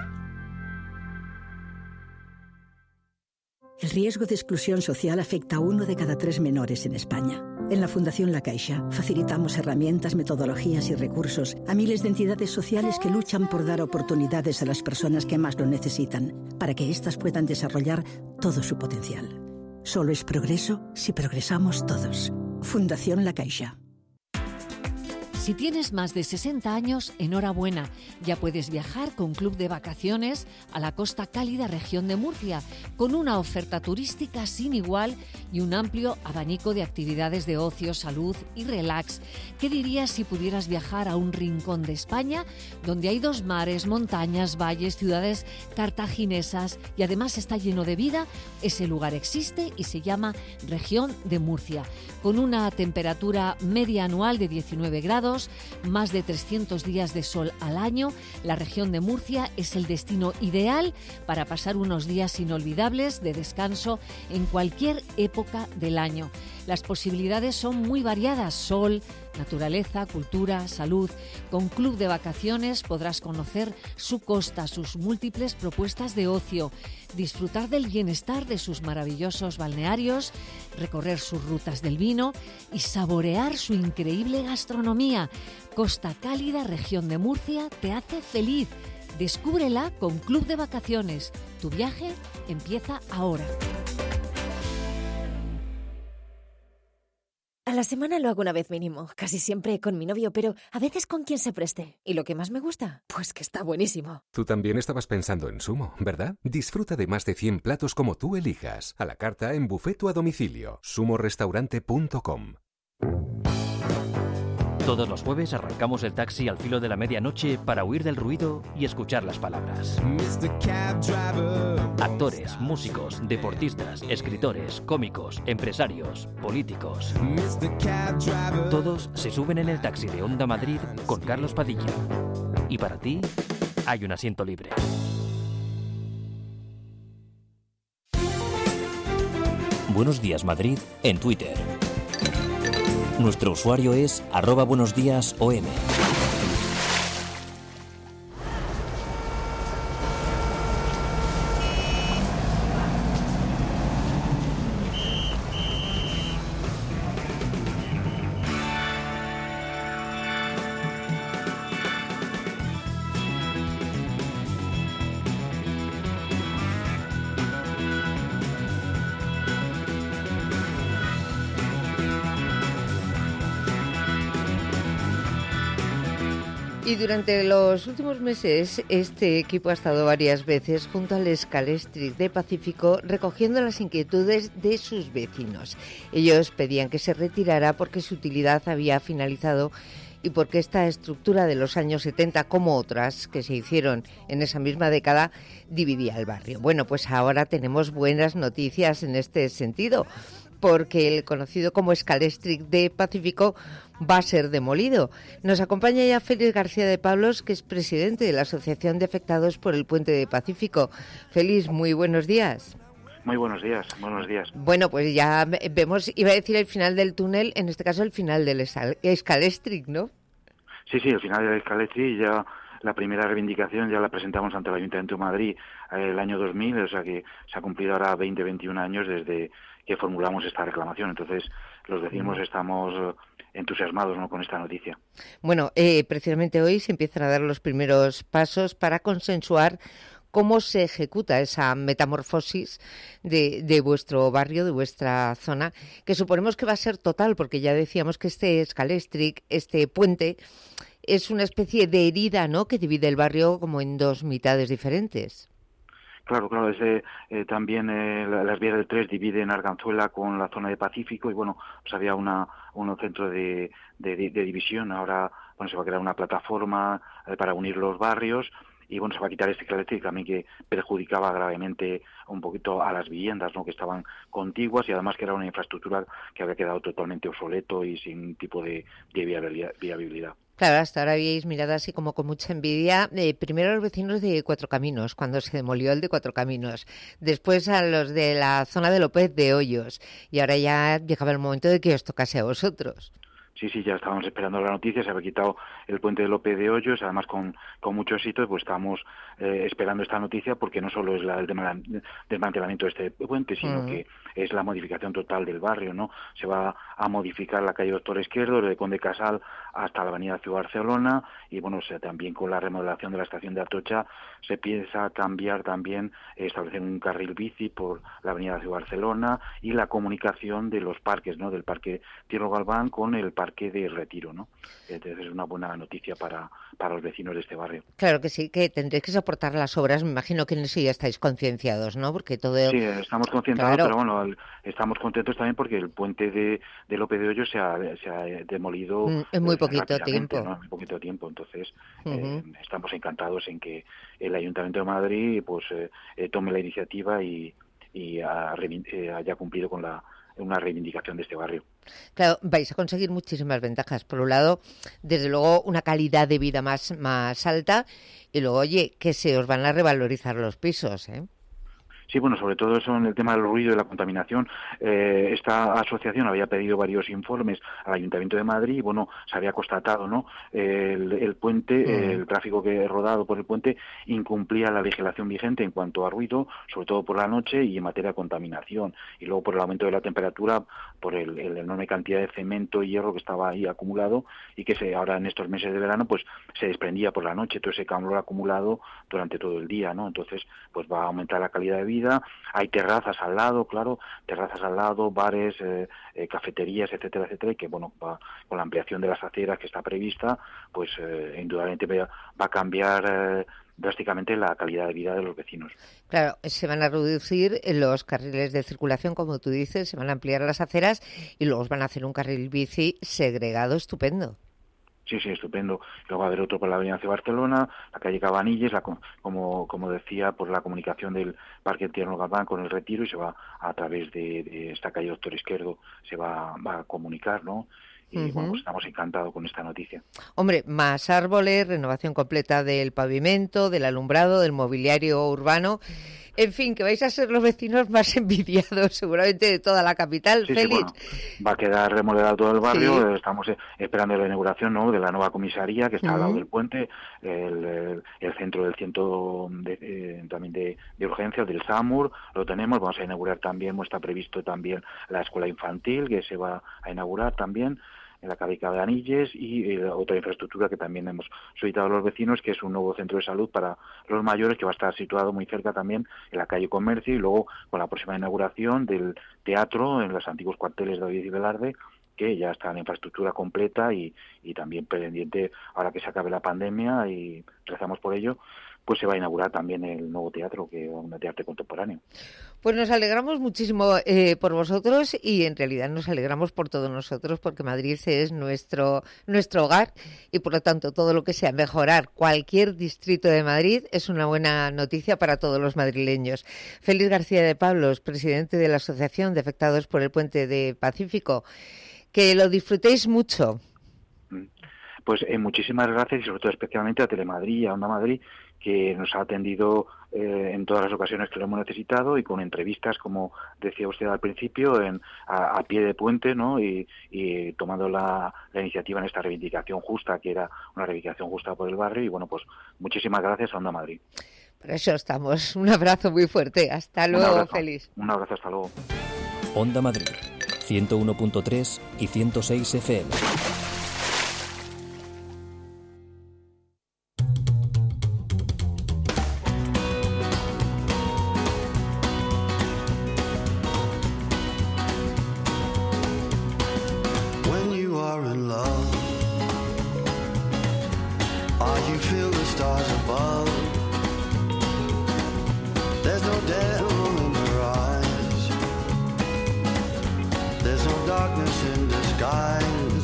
El riesgo de exclusión social afecta a uno de cada tres menores en España. En la Fundación La Caixa facilitamos herramientas, metodologías y recursos a miles de entidades sociales que luchan por dar oportunidades a las personas que más lo necesitan, para que éstas puedan desarrollar todo su potencial. Solo es progreso si progresamos todos. Fundación La Caixa. Si tienes más de sesenta años, enhorabuena. Ya puedes viajar con Club de Vacaciones a la costa cálida región de Murcia, con una oferta turística sin igual y un amplio abanico de actividades de ocio, salud y relax. ¿Qué dirías si pudieras viajar a un rincón de España donde hay dos mares, montañas, valles, ciudades cartaginesas y además está lleno de vida? Ese lugar existe y se llama Región de Murcia, con una temperatura media anual de diecinueve grados, más de trescientos días de sol al año. La región de Murcia es el destino ideal para pasar unos días inolvidables de descanso en cualquier época del año. Las posibilidades son muy variadas: sol, naturaleza, cultura, salud. Con Club de Vacaciones podrás conocer su costa, sus múltiples propuestas de ocio, disfrutar del bienestar de sus maravillosos balnearios, recorrer sus rutas del vino y saborear su increíble gastronomía. Costa Cálida, región de Murcia, te hace feliz. Descúbrela con Club de Vacaciones. Tu viaje empieza ahora. A la semana lo hago una vez mínimo, casi siempre con mi novio, pero a veces con quien se preste. ¿Y lo que más me gusta? Pues que está buenísimo. Tú también estabas pensando en Sumo, ¿verdad? Disfruta de más de cien platos como tú elijas, a la carta, en buffet o a domicilio. sumo restaurante punto com. Todos los jueves arrancamos el taxi al filo de la medianoche para huir del ruido y escuchar las palabras. Actores, músicos, deportistas, escritores, cómicos, empresarios, políticos. Todos se suben en el taxi de Onda Madrid con Carlos Padilla. Y para ti hay un asiento libre. Buenos Días Madrid en Twitter. Nuestro usuario es arroba buenos días O M. Y durante los últimos meses, este equipo ha estado varias veces junto al Scalextric de Pacífico recogiendo las inquietudes de sus vecinos. Ellos pedían que se retirara porque su utilidad había finalizado y porque esta estructura de los años setenta, como otras que se hicieron en esa misma década, dividía el barrio. Bueno, pues ahora tenemos buenas noticias en este sentido, porque el conocido como Scalextric de Pacífico va a ser demolido. Nos acompaña ya Félix García de Pablos, que es presidente de la Asociación de Afectados por el Puente de Pacífico. Félix, muy buenos días. Muy buenos días, buenos días. Bueno, pues ya vemos, iba a decir el final del túnel, en este caso el final del Scalextric, ¿no? Sí, sí, el final del Scalextric, ya la primera reivindicación ya la presentamos ante el Ayuntamiento de Madrid el año dos mil, o sea que se ha cumplido ahora veinte, veintiún años desde que formulamos esta reclamación. Entonces, los vecinos estamos entusiasmados, ¿no?, con esta noticia. Bueno, eh, precisamente hoy se empiezan a dar los primeros pasos para consensuar cómo se ejecuta esa metamorfosis de, de vuestro barrio, de vuestra zona, que suponemos que va a ser total, porque ya decíamos que este Scalestric, este puente, es una especie de herida, ¿no?, que divide el barrio como en dos mitades diferentes. Claro, claro, ese, eh, también eh, las vías del tres dividen Arganzuela con la zona de Pacífico y bueno, pues había una un centro de, de, de división. Ahora bueno, se va a crear una plataforma eh, para unir los barrios y bueno, se va a quitar este Scalestric también que perjudicaba gravemente un poquito a las viviendas, ¿no?, que estaban contiguas y además que era una infraestructura que había quedado totalmente obsoleto y sin tipo de, de viabilidad, viabilidad. Claro, hasta ahora habíais mirado así como con mucha envidia, eh, primero a los vecinos de Cuatro Caminos, cuando se demolió el de Cuatro Caminos, después a los de la zona de López de Hoyos, y ahora ya llegaba el momento de que os tocase a vosotros. Sí, sí, ya estábamos esperando la noticia, se había quitado el puente de López de Hoyos, además con, con mucho éxito, pues estábamos eh, esperando esta noticia porque no solo es la, el desmantelamiento de este puente, sino uh-huh. que es la modificación total del barrio, ¿no? Se va a modificar la calle Doctor Izquierdo, desde Conde Casal hasta la avenida Ciudad Barcelona, y bueno, o sea, también con la remodelación de la estación de Atocha se piensa a cambiar también, eh, establecer un carril bici por la avenida Ciudad Barcelona y la comunicación de los parques, ¿no?, del parque Tierno Galván con el parque de Retiro, ¿no? Entonces es una buena noticia para, para los vecinos de este barrio. Claro que sí, que tendréis que soportar las obras, me imagino que en eso ya estáis concienciados, ¿no? Porque todo... Sí, estamos concienciados, claro. Pero bueno, el, estamos contentos también porque el puente de, de López de Hoyos se ha, se ha demolido mm, en muy eh, poquito tiempo. ¿no? En muy poquito tiempo, entonces uh-huh. eh, estamos encantados en que el Ayuntamiento de Madrid pues eh, eh, tome la iniciativa y, y ha, eh, haya cumplido con la una reivindicación de este barrio. Claro, vais a conseguir muchísimas ventajas. Por un lado, desde luego, una calidad de vida más, más alta y luego, oye, que se os van a revalorizar los pisos, ¿eh? Sí, bueno, sobre todo eso en el tema del ruido y la contaminación. Eh, esta asociación había pedido varios informes al Ayuntamiento de Madrid y, bueno, se había constatado, ¿no? El, el puente, mm. el tráfico que he rodado por el puente incumplía la legislación vigente en cuanto a ruido, sobre todo por la noche y en materia de contaminación. Y luego por el aumento de la temperatura, por el, el enorme cantidad de cemento y hierro que estaba ahí acumulado y que se ahora en estos meses de verano pues se desprendía por la noche, todo ese calor acumulado durante todo el día, ¿no? Entonces, pues va a aumentar la calidad de vida. Hay terrazas al lado, claro, terrazas al lado, bares, eh, eh, cafeterías, etcétera, etcétera, y que, bueno, va, con la ampliación de las aceras que está prevista, pues eh, indudablemente va a cambiar eh, drásticamente la calidad de vida de los vecinos. Claro, se van a reducir los carriles de circulación, como tú dices, se van a ampliar las aceras y luego van a hacer un carril bici segregado estupendo. Sí, sí, estupendo. Luego va a haber otro por la avenida de Barcelona, la calle Cabanilles, la, como como decía, por la comunicación del Parque Tierno Galván con el Retiro y se va a través de, de esta calle Doctor Izquierdo, se va, va a comunicar, ¿no? Y uh-huh. bueno, pues estamos encantados con esta noticia. Hombre, más árboles, renovación completa del pavimento, del alumbrado, del mobiliario urbano. En fin, que vais a ser los vecinos más envidiados seguramente de toda la capital. Sí, Félix. Sí, bueno, va a quedar remodelado todo el barrio. Sí. Estamos esperando la inauguración, ¿no?, de la nueva comisaría que está uh-huh. al lado del puente, el, el, el centro del ciento de, eh, también de, de urgencias del SAMUR, lo tenemos. Vamos a inaugurar también, está previsto también la escuela infantil que se va a inaugurar también en la calle Cabanilles y eh, otra infraestructura que también hemos solicitado a los vecinos, que es un nuevo centro de salud para los mayores que va a estar situado muy cerca también en la calle Comercio y luego con la próxima inauguración del teatro en los antiguos cuarteles de David y Velarde, que ya está en infraestructura completa y, y también pendiente ahora que se acabe la pandemia y rezamos por ello, pues se va a inaugurar también el nuevo teatro, que es un teatro contemporáneo. Pues nos alegramos muchísimo eh, por vosotros y en realidad nos alegramos por todos nosotros porque Madrid es nuestro nuestro hogar y por lo tanto todo lo que sea mejorar cualquier distrito de Madrid es una buena noticia para todos los madrileños. Félix García de Pablos, presidente de la Asociación de Afectados por el Puente de Pacífico, que lo disfrutéis mucho. Pues eh, muchísimas gracias y sobre todo especialmente a Telemadrid y a Onda Madrid, que nos ha atendido eh, en todas las ocasiones que lo hemos necesitado y con entrevistas, como decía usted al principio, en, a, a pie de puente, ¿no? Y, y tomando la, la iniciativa en esta reivindicación justa, que era una reivindicación justa por el barrio. Y bueno, pues muchísimas gracias a Onda Madrid. Por eso estamos. Un abrazo muy fuerte. Hasta luego, Félix. Un abrazo, hasta luego. Onda Madrid, ciento uno punto tres y ciento seis F M. There's no devil in her eyes. There's no darkness in disguise.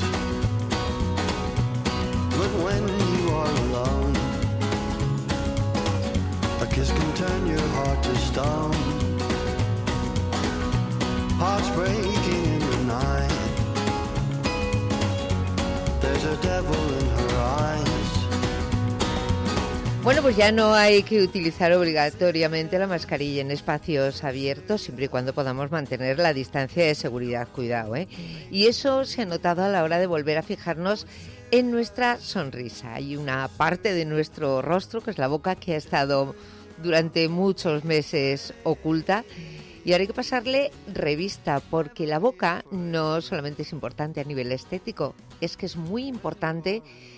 But when you are alone, a kiss can turn your heart to stone. Hearts breaking in the night. There's a devil in her eyes. Bueno, pues ya no hay que utilizar obligatoriamente la mascarilla en espacios abiertos, siempre y cuando podamos mantener la distancia de seguridad. Cuidado, ¿eh? Y eso se ha notado a la hora de volver a fijarnos en nuestra sonrisa. Hay una parte de nuestro rostro, que es la boca, que ha estado durante muchos meses oculta. Y ahora hay que pasarle revista, porque la boca no solamente es importante a nivel estético, es que es muy importante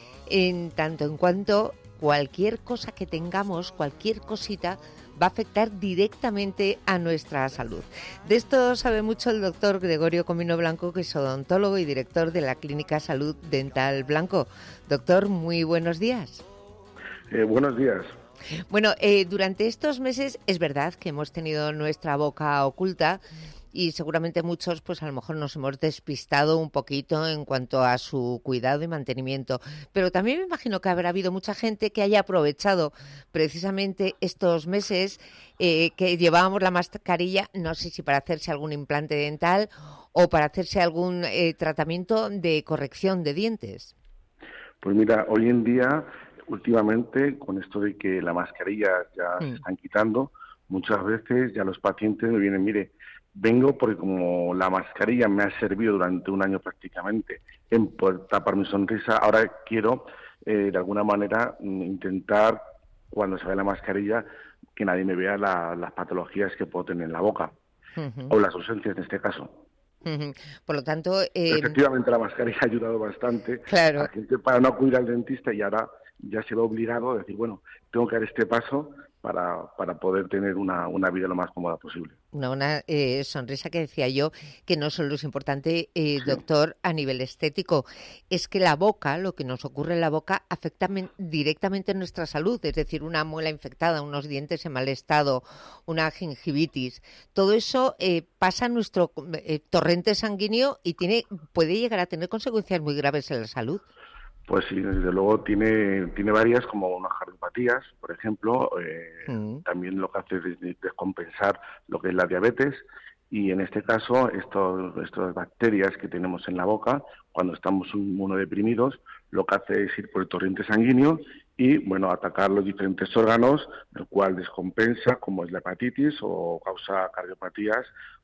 en tanto en cuanto cualquier cosa que tengamos, cualquier cosita, va a afectar directamente a nuestra salud. De esto sabe mucho el doctor Gregorio Comino Blanco, que es odontólogo y director de la Clínica Salud Dental Blanco. Doctor, muy buenos días. Eh, buenos días. Bueno, eh, durante estos meses es verdad que hemos tenido nuestra boca oculta y seguramente muchos pues a lo mejor nos hemos despistado un poquito en cuanto a su cuidado y mantenimiento. Pero también me imagino que habrá habido mucha gente que haya aprovechado precisamente estos meses eh, que llevábamos la mascarilla, no sé si para hacerse algún implante dental o para hacerse algún eh, tratamiento de corrección de dientes. Pues mira, hoy en día, últimamente, con esto de que la mascarilla ya mm. se están quitando, muchas veces ya los pacientes me vienen, mire, vengo porque como la mascarilla me ha servido durante un año prácticamente en poder tapar mi sonrisa, ahora quiero eh, de alguna manera intentar, cuando se vea la mascarilla, que nadie me vea la, las patologías que puedo tener en la boca, uh-huh. o las ausencias en este caso. Uh-huh. Por lo tanto... Eh... Efectivamente la mascarilla ha ayudado bastante claro. a la gente para no acudir al dentista y ahora ya se ve obligado a decir, bueno, tengo que dar este paso para, para poder tener una, una vida lo más cómoda posible. Una, una eh, sonrisa que decía yo que no solo es importante, eh, doctor, a nivel estético, es que la boca, lo que nos ocurre en la boca, afecta men- directamente en nuestra salud, es decir, una muela infectada, unos dientes en mal estado, una gingivitis, todo eso eh, pasa a nuestro eh, torrente sanguíneo y tiene puede llegar a tener consecuencias muy graves en la salud. Pues sí, desde luego tiene tiene varias, como unas cardiopatías, por ejemplo, eh, mm. también lo que hace es descompensar lo que es la diabetes y en este caso estos, estas bacterias que tenemos en la boca, cuando estamos inmunodeprimidos, lo que hace es ir por el torrente sanguíneo y, bueno, atacar los diferentes órganos, el cual descompensa, como es la hepatitis o causa cardiopatías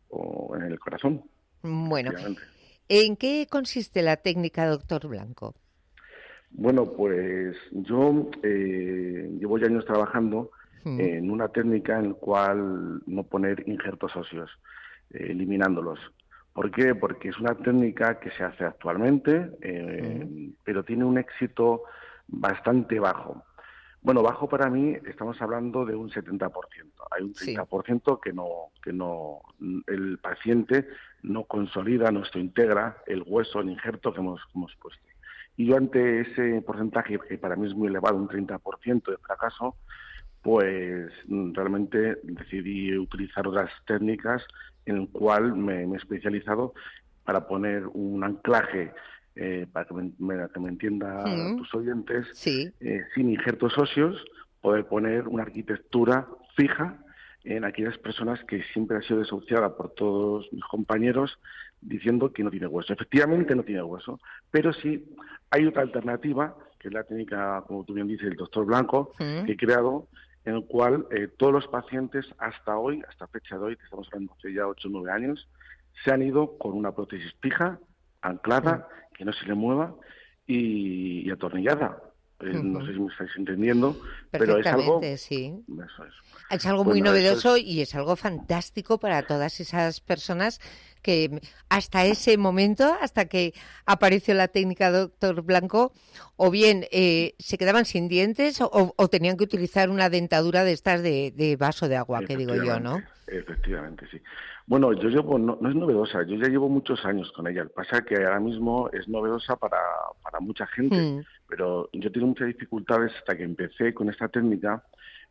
o en el corazón. Bueno, ¿en qué consiste la técnica, doctor Blanco? Bueno, pues yo eh, llevo ya años trabajando mm. en una técnica en la cual no poner injertos óseos, eh, eliminándolos. ¿Por qué? Porque es una técnica que se hace actualmente, eh, mm. pero tiene un éxito bastante bajo. Bueno, bajo para mí estamos hablando de un setenta por ciento. Hay un treinta por ciento sí. que no, que no, el paciente no consolida, no se integra el hueso, el injerto que hemos, que hemos puesto. Y yo ante ese porcentaje, que para mí es muy elevado, un treinta por ciento de fracaso, pues realmente decidí utilizar otras técnicas en el cual me, me he especializado para poner un anclaje, eh, para que me, me, que me entienda sí. tus oyentes, sí. eh, sin injertos óseos, poder poner una arquitectura fija en aquellas personas que siempre ha sido desahuciada por todos mis compañeros diciendo que no tiene hueso. Efectivamente no tiene hueso, pero sí hay otra alternativa, que es la técnica, como tú bien dices, el doctor Blanco, ¿Mm? que he creado, en el cual eh, todos los pacientes hasta hoy, hasta fecha de hoy, que estamos hablando hace ya ocho o nueve años, se han ido con una prótesis fija, anclada, ¿Mm? que no se le mueva y, y atornillada. Eh, uh-huh. No sé si me estáis entendiendo, pero es algo... sí. Eso es. Es algo muy bueno, novedoso es... y es algo fantástico para todas esas personas que hasta ese momento, hasta que apareció la técnica doctor Blanco, o bien eh, se quedaban sin dientes o, o tenían que utilizar una dentadura de estas de, de vaso de agua, que digo yo, ¿no? Efectivamente, sí. Bueno, yo llevo, no, no es novedosa, yo ya llevo muchos años con ella. Lo que pasa es que ahora mismo es novedosa para, para mucha gente, mm. pero yo tengo muchas dificultades hasta que empecé con esta técnica,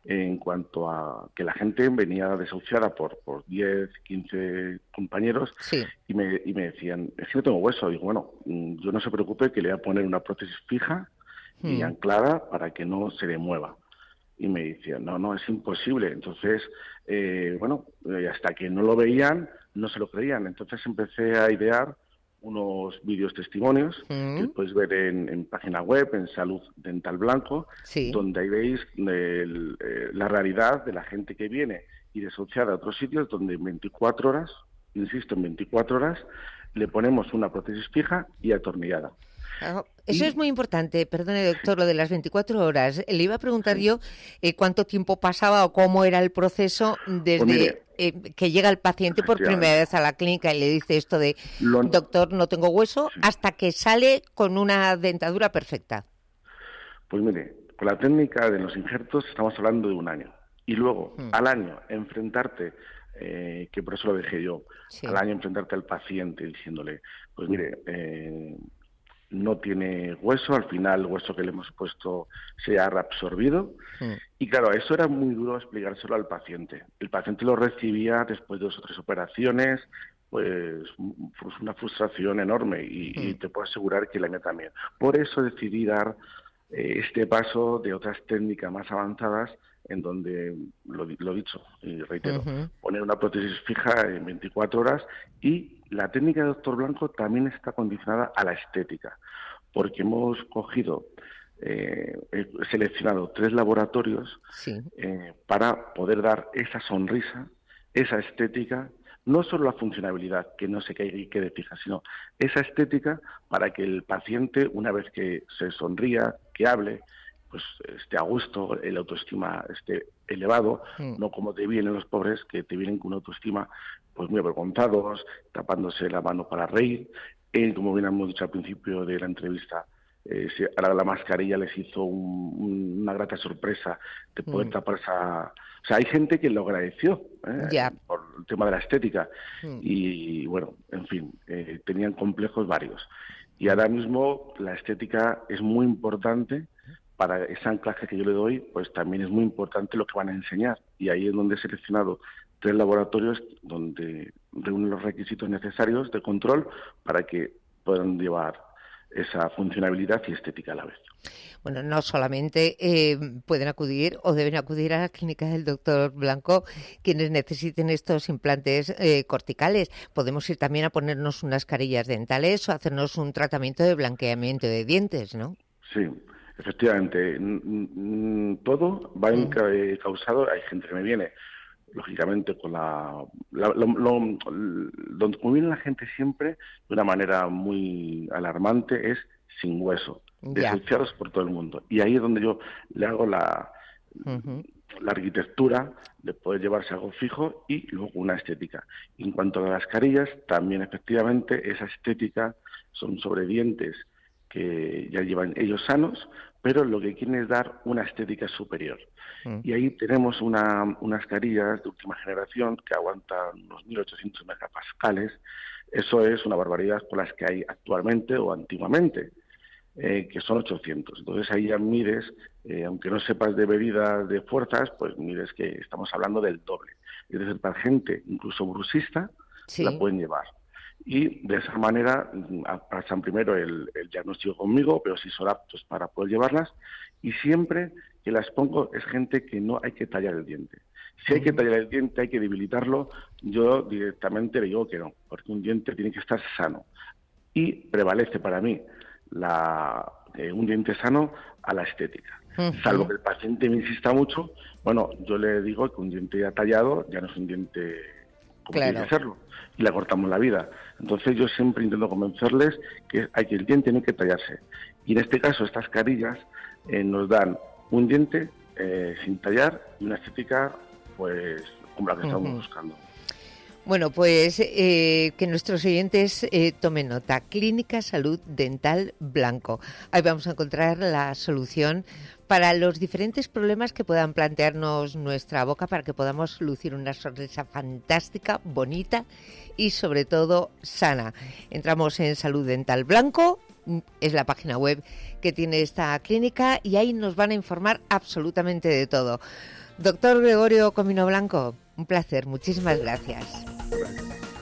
en cuanto a que la gente venía desahuciada por, por diez, quince compañeros sí. y, me, y me decían, es que no tengo hueso. Y digo, bueno, yo no se preocupe que le voy a poner una prótesis fija mm. y anclada para que no se le mueva. Y me decían, no, no, es imposible. Entonces, eh, bueno, hasta que no lo veían, no se lo creían. Entonces empecé a idear unos vídeos testimonios mm. que podéis ver en, en página web, en Salud Dental Blanco, sí. donde ahí veis el, eh, la realidad de la gente que viene y desahuciada a otros sitios donde en veinticuatro horas, insisto, en veinticuatro horas, le ponemos una prótesis fija y atornillada. Eso y... es muy importante, perdone doctor, lo de las veinticuatro horas. Le iba a preguntar sí. yo eh, cuánto tiempo pasaba o cómo era el proceso desde pues mire, eh, que llega el paciente por primera vez a la clínica y le dice esto de lo... doctor, no tengo hueso, sí. hasta que sale con una dentadura perfecta. Pues mire, con la técnica de los injertos estamos hablando de un año. Y luego, hmm. al año, enfrentarte, eh, que por eso lo dejé yo, sí. al año enfrentarte al paciente diciéndole, pues mire, eh, no tiene hueso, al final el hueso que le hemos puesto se ha reabsorbido. Mm. Y claro, eso era muy duro explicárselo al paciente. El paciente lo recibía después de dos o tres operaciones, pues, pues una frustración enorme y, mm. y te puedo asegurar que la mía también. Por eso decidí dar eh, este paso de otras técnicas más avanzadas en donde, lo, lo dicho y reitero, uh-huh. poner una prótesis fija en veinticuatro horas y la técnica de doctor Blanco también está condicionada a la estética, porque hemos cogido, eh, seleccionado tres laboratorios sí. eh, para poder dar esa sonrisa, esa estética, no solo la funcionabilidad, que no se caiga y quede fija, sino esa estética para que el paciente, una vez que se sonría, que hable, pues esté a gusto, el autoestima esté elevado, mm. no como te vienen los pobres, que te vienen con una autoestima pues muy avergonzados, tapándose la mano para reír. Eh, como bien hemos dicho al principio de la entrevista, eh, se, a la, la mascarilla les hizo un, un, una grata sorpresa de poder mm. tapar esa... O sea, hay gente que lo agradeció eh, yeah. por el tema de la estética. Mm. Y, bueno, en fin, eh, tenían complejos varios. Y ahora mismo la estética es muy importante. Para ese anclaje que yo le doy, pues también es muy importante lo que van a enseñar. Y ahí es donde he seleccionado tres laboratorios donde reúnen los requisitos necesarios de control para que puedan llevar esa funcionabilidad y estética a la vez. Bueno, no solamente eh, pueden acudir o deben acudir a la clínica del doctor Blanco quienes necesiten estos implantes eh, corticales. Podemos ir también a ponernos unas carillas dentales o hacernos un tratamiento de blanqueamiento de dientes, ¿no? Sí. Efectivamente, todo va mm. causado, hay gente que me viene, lógicamente, con la... la lo, lo, donde como viene la gente siempre, de una manera muy alarmante, es sin hueso, yeah. desahuciados por todo el mundo. Y ahí es donde yo le hago la, uh-huh. la arquitectura de poder llevarse algo fijo y luego una estética. Y en cuanto a las carillas, también efectivamente esa estética son sobre dientes que ya llevan ellos sanos, pero lo que quieren es dar una estética superior. Mm. Y ahí tenemos una, unas carillas de última generación que aguantan unos mil ochocientos megapascales. Eso es una barbaridad con las que hay actualmente o antiguamente, eh, que son ochocientos. Entonces ahí ya mides, eh, aunque no sepas de bebidas de fuerzas, pues mides que estamos hablando del doble. Es decir, para gente incluso brusista, sí. la pueden llevar. Y de esa manera pasan primero el, el diagnóstico conmigo, pero si son aptos para poder llevarlas. Y siempre que las pongo es gente que no hay que tallar el diente. Si hay que tallar el diente, hay que debilitarlo, yo directamente le digo que no, porque un diente tiene que estar sano. Y prevalece para mí la, eh, un diente sano a la estética. Uh-huh. Salvo que el paciente me insista mucho, bueno, yo le digo que un diente ya tallado ya no es un diente como claro. tiene que serlo. Y le cortamos la vida. Entonces yo siempre intento convencerles que hay que el diente tiene que tallarse. Y en este caso estas carillas eh, nos dan un diente eh, sin tallar y una estética pues como la que estamos uh-huh. buscando. Bueno, pues eh, que nuestros oyentes eh, tomen nota. Clínica Salud Dental Blanco. Ahí vamos a encontrar la solución para los diferentes problemas que puedan plantearnos nuestra boca para que podamos lucir una sonrisa fantástica, bonita y sobre todo sana. Entramos en Salud Dental Blanco, es la página web que tiene esta clínica y ahí nos van a informar absolutamente de todo. Doctor Gregorio Comino Blanco, un placer, muchísimas gracias. Gracias.